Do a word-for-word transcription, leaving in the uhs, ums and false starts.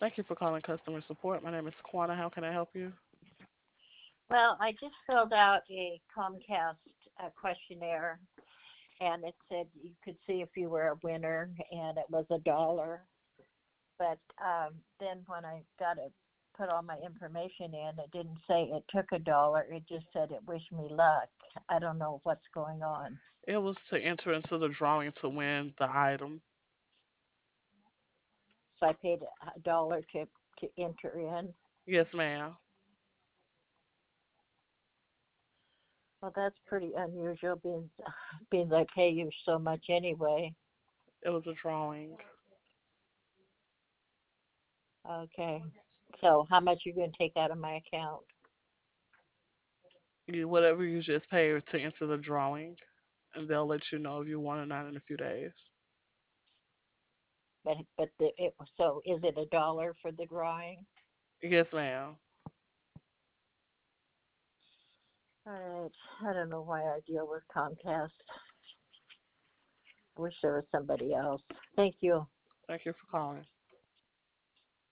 Thank you for calling customer support. My name is Quana. How can I help you? Well, I just filled out a Comcast uh, questionnaire, and it said you could see if you were a winner, and it was a dollar. But um, then when I got to put all my information in, it didn't say it took a dollar. It just said it wished me luck. I don't know what's going on. It was to enter into the drawing to win the item. So I paid a dollar to to enter in. Yes, ma'am. Well, that's pretty unusual, being being I pay you so much anyway. It was a drawing. Okay. So how much you going to take out of my account? You, whatever you just paid to enter the drawing, and they'll let you know if you won or not in a few days. But but the, it so is it a dollar for the drawing? Yes, ma'am. All right. I don't know why I deal with Comcast. Wish there was somebody else. Thank you. Thank you for calling.